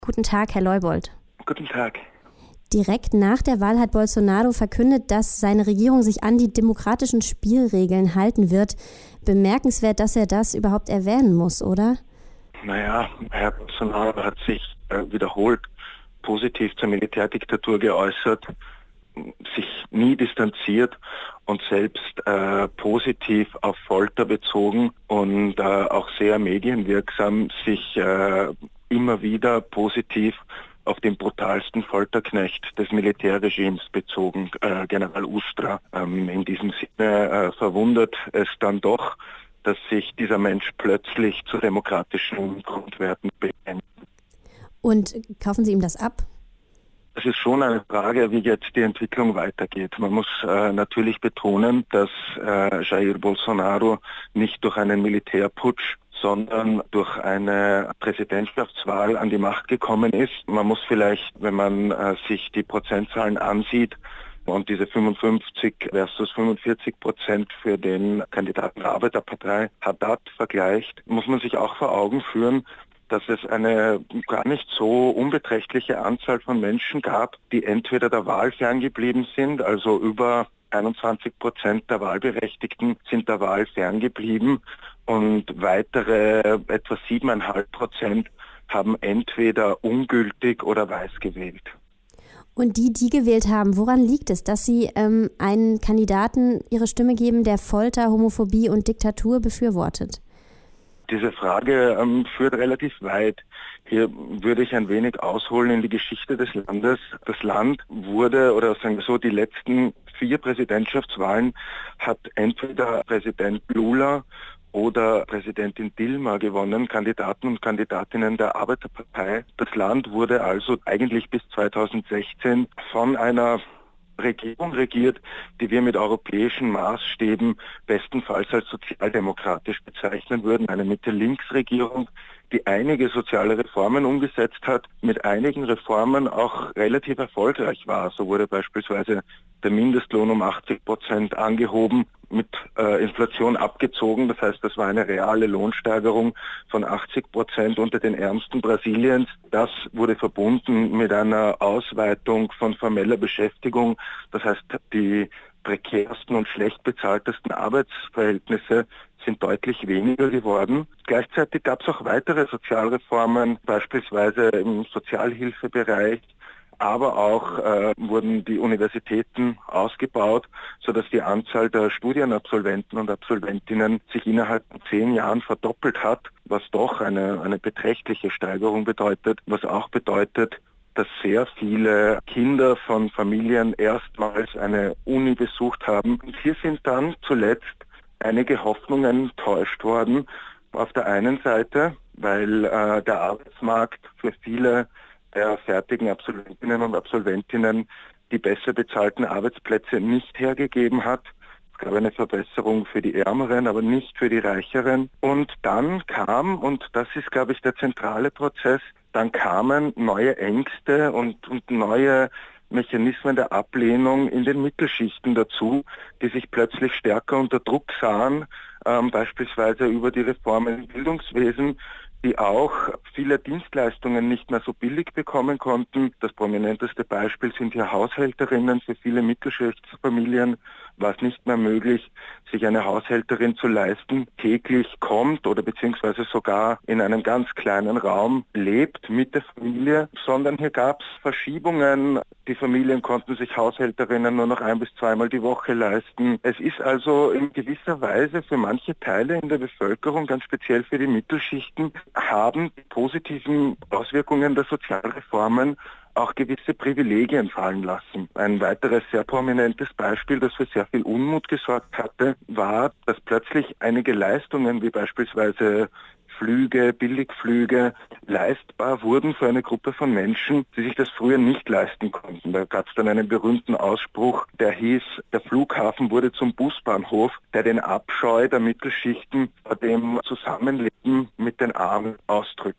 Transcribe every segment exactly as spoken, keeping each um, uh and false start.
Guten Tag, Herr Leubold. Guten Tag. Direkt nach der Wahl hat Bolsonaro verkündet, dass seine Regierung sich an die demokratischen Spielregeln halten wird. Bemerkenswert, dass er das überhaupt erwähnen muss, oder? Naja, Herr Bolsonaro hat sich äh, wiederholt positiv zur Militärdiktatur geäußert, sich nie distanziert und selbst äh, positiv auf Folter bezogen und äh, auch sehr medienwirksam sich äh, immer wieder positiv auf den brutalsten Folterknecht des Militärregimes bezogen, äh, General Ustra. Ähm, in diesem Sinne äh, verwundert es dann doch, dass sich dieser Mensch plötzlich zu demokratischen Grundwerten bekennt. Und kaufen Sie ihm das ab? Es ist schon eine Frage, wie jetzt die Entwicklung weitergeht. Man muss äh, natürlich betonen, dass äh, Jair Bolsonaro nicht durch einen Militärputsch, sondern durch eine Präsidentschaftswahl an die Macht gekommen ist. Man muss vielleicht, wenn man äh, sich die Prozentzahlen ansieht und diese fünfundfünfzig versus fünfundvierzig Prozent für den Kandidaten der Arbeiterpartei Haddad vergleicht, muss man sich auch vor Augen führen, dass es eine gar nicht so unbeträchtliche Anzahl von Menschen gab, die entweder der Wahl ferngeblieben sind, also über einundzwanzig Prozent der Wahlberechtigten sind der Wahl ferngeblieben und weitere etwa siebeneinhalb Prozent haben entweder ungültig oder weiß gewählt. Und die, die gewählt haben, woran liegt es, dass sie ähm, einen Kandidaten ihre Stimme geben, der Folter, Homophobie und Diktatur befürwortet? Diese Frage ähm, führt relativ weit. Hier würde ich ein wenig ausholen in die Geschichte des Landes. Das Land wurde, oder sagen wir so, die letzten vier Präsidentschaftswahlen hat entweder Präsident Lula oder Präsidentin Dilma gewonnen, Kandidaten und Kandidatinnen der Arbeiterpartei. Das Land wurde also eigentlich bis zweitausendsechzehn von einer Regierung regiert, die wir mit europäischen Maßstäben bestenfalls als sozialdemokratisch bezeichnen würden. Eine Mitte-Links-Regierung, die einige soziale Reformen umgesetzt hat, mit einigen Reformen auch relativ erfolgreich war. So wurde beispielsweise der Mindestlohn um achtzig Prozent angehoben, mit äh, Inflation abgezogen. Das heißt, das war eine reale Lohnsteigerung von achtzig Prozent unter den Ärmsten Brasiliens. Das wurde verbunden mit einer Ausweitung von formeller Beschäftigung. Das heißt, die prekärsten und schlecht bezahltesten Arbeitsverhältnisse sind deutlich weniger geworden. Gleichzeitig gab es auch weitere Sozialreformen, beispielsweise im Sozialhilfebereich, aber auch äh, wurden die Universitäten ausgebaut, sodass die Anzahl der Studienabsolventen und Absolventinnen sich innerhalb von zehn Jahren verdoppelt hat, was doch eine, eine beträchtliche Steigerung bedeutet, was auch bedeutet, dass sehr viele Kinder von Familien erstmals eine Uni besucht haben. Und hier sind dann zuletzt einige Hoffnungen enttäuscht worden. Auf der einen Seite, weil äh, der Arbeitsmarkt für viele der fertigen Absolventinnen und Absolventinnen die besser bezahlten Arbeitsplätze nicht hergegeben hat. Es gab eine Verbesserung für die Ärmeren, aber nicht für die Reicheren. Und dann kam, und das ist, glaube ich, der zentrale Prozess, dann kamen neue Ängste und, und neue Mechanismen der Ablehnung in den Mittelschichten dazu, die sich plötzlich stärker unter Druck sahen, ähm, beispielsweise über die Reformen im Bildungswesen, die auch viele Dienstleistungen nicht mehr so billig bekommen konnten. Das prominenteste Beispiel sind hier Haushälterinnen. Für viele Mittelschichtsfamilien war es nicht mehr möglich, sich eine Haushälterin zu leisten, täglich kommt oder beziehungsweise sogar in einem ganz kleinen Raum lebt mit der Familie, sondern hier gab es Verschiebungen. Die Familien konnten sich Haushälterinnen nur noch ein- bis zweimal die Woche leisten. Es ist also in gewisser Weise für manche Teile in der Bevölkerung, ganz speziell für die Mittelschichten, haben die positiven Auswirkungen der Sozialreformen auch gewisse Privilegien fallen lassen. Ein weiteres sehr prominentes Beispiel, das für sehr viel Unmut gesorgt hatte, war, dass plötzlich einige Leistungen wie beispielsweise Flüge, Billigflüge leistbar wurden für eine Gruppe von Menschen, die sich das früher nicht leisten konnten. Da gab es dann einen berühmten Ausspruch, der hieß, der Flughafen wurde zum Busbahnhof, der den Abscheu der Mittelschichten vor dem Zusammenleben mit den Armen ausdrückt.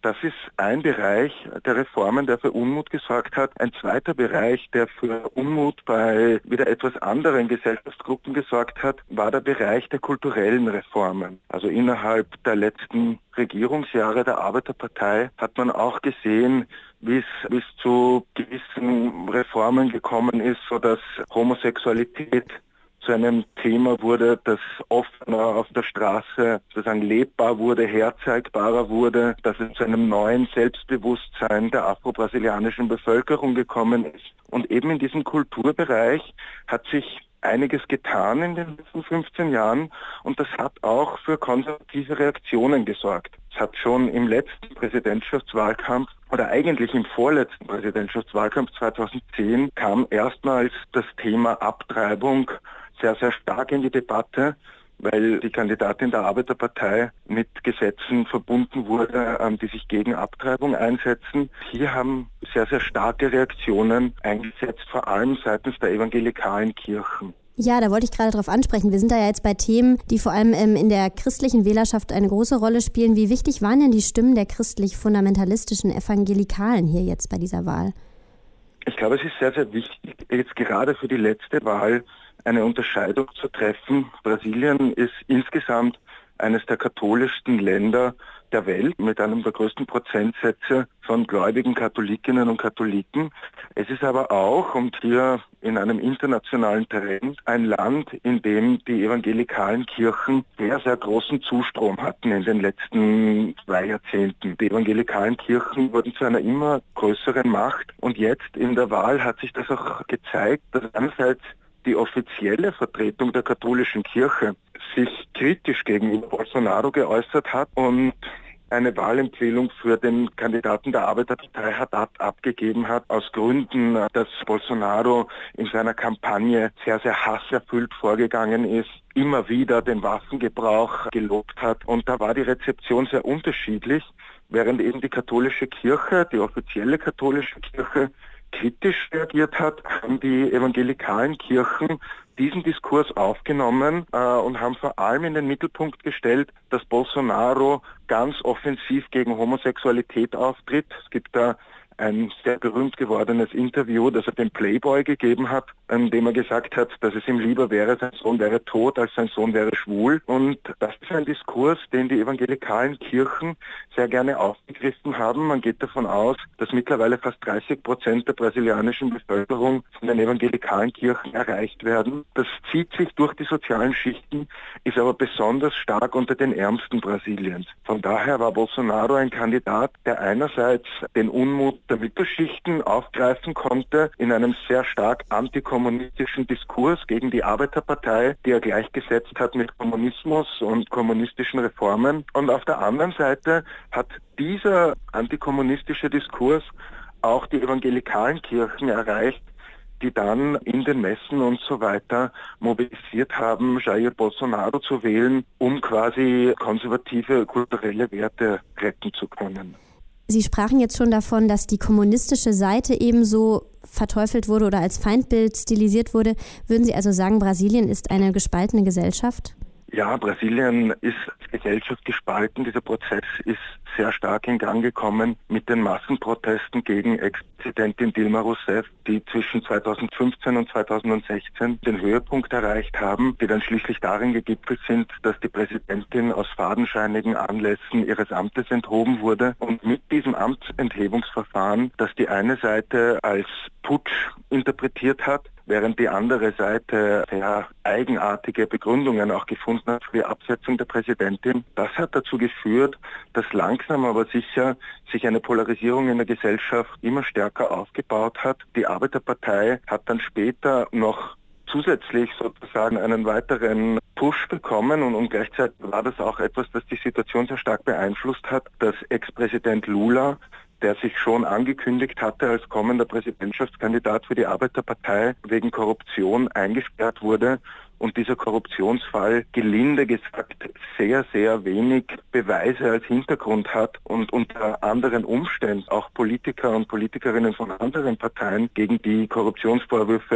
Das ist ein Bereich der Reformen, der für Unmut gesorgt hat. Ein zweiter Bereich, der für Unmut bei wieder etwas anderen Gesellschaftsgruppen gesorgt hat, war der Bereich der kulturellen Reformen. Also innerhalb der letzten Regierungsjahre der Arbeiterpartei hat man auch gesehen, wie es bis zu gewissen Reformen gekommen ist, sodass Homosexualität zu einem Thema wurde, das offener auf der Straße sozusagen lebbar wurde, herzeigbarer wurde, dass es zu einem neuen Selbstbewusstsein der afro-brasilianischen Bevölkerung gekommen ist. Und eben in diesem Kulturbereich hat sich einiges getan in den letzten fünfzehn Jahren und das hat auch für konservative Reaktionen gesorgt. Es hat schon im letzten Präsidentschaftswahlkampf oder eigentlich im vorletzten Präsidentschaftswahlkampf zweitausendzehn kam erstmals das Thema Abtreibung sehr, sehr stark in die Debatte, weil die Kandidatin der Arbeiterpartei mit Gesetzen verbunden wurde, die sich gegen Abtreibung einsetzen. Hier haben sehr, sehr starke Reaktionen eingesetzt, vor allem seitens der evangelikalen Kirchen. Ja, da wollte ich gerade drauf ansprechen. Wir sind da ja jetzt bei Themen, die vor allem ähm, in der christlichen Wählerschaft eine große Rolle spielen. Wie wichtig waren denn die Stimmen der christlich-fundamentalistischen Evangelikalen hier jetzt bei dieser Wahl? Ich glaube, es ist sehr, sehr wichtig, jetzt gerade für die letzte Wahl eine Unterscheidung zu treffen. Brasilien ist insgesamt eines der katholischsten Länder der Welt mit einem der größten Prozentsätze von gläubigen Katholikinnen und Katholiken. Es ist aber auch, und hier in einem internationalen Trend, ein Land, in dem die evangelikalen Kirchen sehr, sehr großen Zustrom hatten in den letzten zwei Jahrzehnten. Die evangelikalen Kirchen wurden zu einer immer größeren Macht und jetzt in der Wahl hat sich das auch gezeigt, dass einerseits die offizielle Vertretung der katholischen Kirche sich kritisch gegenüber Bolsonaro geäußert hat und eine Wahlempfehlung für den Kandidaten der Arbeiterpartei Haddad abgegeben hat, aus Gründen, dass Bolsonaro in seiner Kampagne sehr, sehr hasserfüllt vorgegangen ist, immer wieder den Waffengebrauch gelobt hat. Und da war die Rezeption sehr unterschiedlich, während eben die katholische Kirche, die offizielle katholische Kirche, kritisch reagiert hat, haben die evangelikalen Kirchen diesen Diskurs aufgenommen äh, und haben vor allem in den Mittelpunkt gestellt, dass Bolsonaro ganz offensiv gegen Homosexualität auftritt. Es gibt da ein sehr berühmt gewordenes Interview, das er dem Playboy gegeben hat, in dem er gesagt hat, dass es ihm lieber wäre, sein Sohn wäre tot, als sein Sohn wäre schwul. Und das ist ein Diskurs, den die evangelikalen Kirchen sehr gerne aufgegriffen haben. Man geht davon aus, dass mittlerweile fast dreißig Prozent der brasilianischen Bevölkerung von den evangelikalen Kirchen erreicht werden. Das zieht sich durch die sozialen Schichten, ist aber besonders stark unter den Ärmsten Brasiliens. Von daher war Bolsonaro ein Kandidat, der einerseits den Unmut der Mittelschichten aufgreifen konnte in einem sehr stark antikommunistischen Diskurs gegen die Arbeiterpartei, die er gleichgesetzt hat mit Kommunismus und kommunistischen Reformen. Und auf der anderen Seite hat dieser antikommunistische Diskurs auch die evangelikalen Kirchen erreicht, die dann in den Messen und so weiter mobilisiert haben, Jair Bolsonaro zu wählen, um quasi konservative kulturelle Werte retten zu können. Sie sprachen jetzt schon davon, dass die kommunistische Seite ebenso verteufelt wurde oder als Feindbild stilisiert wurde. Würden Sie also sagen, Brasilien ist eine gespaltene Gesellschaft? Ja, Brasilien ist als Gesellschaft gespalten. Dieser Prozess ist sehr stark in Gang gekommen mit den Massenprotesten gegen Ex-Präsidentin Dilma Rousseff, die zwischen zweitausendfünfzehn und zweitausendsechzehn den Höhepunkt erreicht haben, die dann schließlich darin gegipfelt sind, dass die Präsidentin aus fadenscheinigen Anlässen ihres Amtes enthoben wurde. Und mit diesem Amtsenthebungsverfahren, das die eine Seite als Putsch interpretiert hat, während die andere Seite sehr eigenartige Begründungen auch gefunden hat für die Absetzung der Präsidentin. Das hat dazu geführt, dass langsam aber sicher sich eine Polarisierung in der Gesellschaft immer stärker aufgebaut hat. Die Arbeiterpartei hat dann später noch zusätzlich sozusagen einen weiteren Push bekommen und, und gleichzeitig war das auch etwas, das die Situation sehr stark beeinflusst hat, dass Ex-Präsident Lula, der sich schon angekündigt hatte als kommender Präsidentschaftskandidat für die Arbeiterpartei, wegen Korruption eingesperrt wurde und dieser Korruptionsfall, gelinde gesagt, sehr, sehr wenig Beweise als Hintergrund hat und unter anderen Umständen auch Politiker und Politikerinnen von anderen Parteien gegen die Korruptionsvorwürfe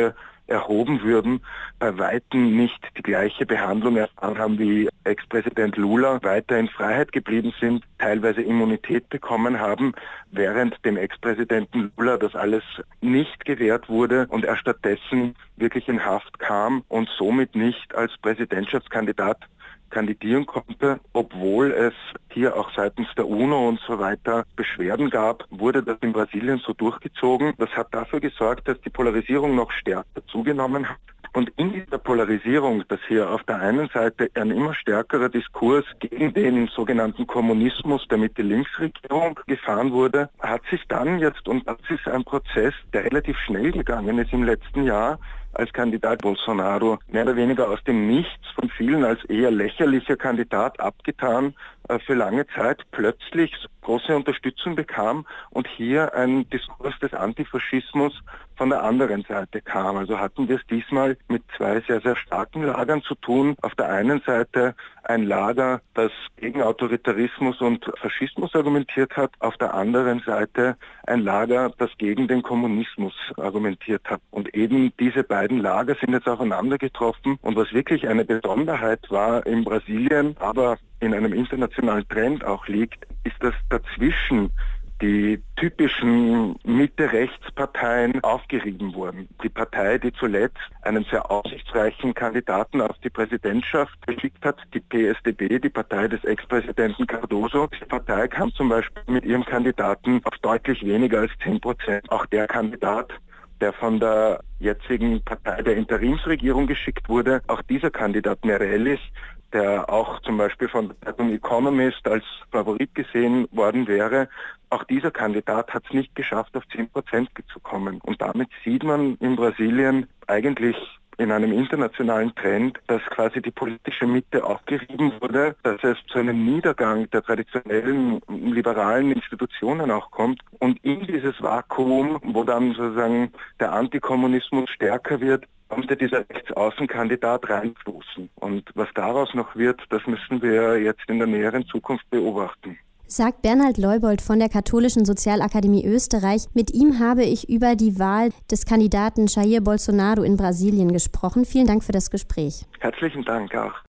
erhoben würden, bei Weitem nicht die gleiche Behandlung erfahren haben wie Ex-Präsident Lula, weiter in Freiheit geblieben sind, teilweise Immunität bekommen haben, während dem Ex-Präsidenten Lula das alles nicht gewährt wurde und er stattdessen wirklich in Haft kam und somit nicht als Präsidentschaftskandidat kandidieren konnte, obwohl es hier auch seitens der UNO und so weiter Beschwerden gab, wurde das in Brasilien so durchgezogen. Das hat dafür gesorgt, dass die Polarisierung noch stärker zugenommen hat. Und in dieser Polarisierung, dass hier auf der einen Seite ein immer stärkerer Diskurs gegen den sogenannten Kommunismus der Mitte-Links-Regierung gefahren wurde, hat sich dann jetzt, und das ist ein Prozess, der relativ schnell gegangen ist im letzten Jahr, als Kandidat Bolsonaro mehr oder weniger aus dem Nichts von vielen als eher lächerlicher Kandidat abgetan, äh, für lange Zeit plötzlich große Unterstützung bekam und hier ein Diskurs des Antifaschismus von der anderen Seite kam. Also hatten wir es diesmal mit zwei sehr, sehr starken Lagern zu tun. Auf der einen Seite ein Lager, das gegen Autoritarismus und Faschismus argumentiert hat, auf der anderen Seite ein Lager, das gegen den Kommunismus argumentiert hat. Und eben diese beiden Lager sind jetzt aufeinander getroffen. Und was wirklich eine Besonderheit war in Brasilien, aber in einem internationalen Trend auch liegt, ist, dass dazwischen die typischen Mitte-Rechts-Parteien aufgerieben wurden. Die Partei, die zuletzt einen sehr aussichtsreichen Kandidaten auf die Präsidentschaft geschickt hat, die P S D B, die Partei des Ex-Präsidenten Cardoso. Die Partei kam zum Beispiel mit ihrem Kandidaten auf deutlich weniger als zehn Prozent. Auch der Kandidat, der von der jetzigen Partei der Interimsregierung geschickt wurde, auch dieser Kandidat Meirelles, der auch zum Beispiel von der Zeitung Economist als Favorit gesehen worden wäre, auch dieser Kandidat hat es nicht geschafft, auf zehn Prozent zu kommen. Und damit sieht man in Brasilien eigentlich in einem internationalen Trend, dass quasi die politische Mitte aufgerieben wurde, dass es zu einem Niedergang der traditionellen liberalen Institutionen auch kommt. Und in dieses Vakuum, wo dann sozusagen der Antikommunismus stärker wird, konnte dieser Rechtsaußenkandidat reinflossen. Und was daraus noch wird, das müssen wir jetzt in der näheren Zukunft beobachten. Sagt Bernhard Leubold von der Katholischen Sozialakademie Österreich. Mit ihm habe ich über die Wahl des Kandidaten Jair Bolsonaro in Brasilien gesprochen. Vielen Dank für das Gespräch. Herzlichen Dank auch.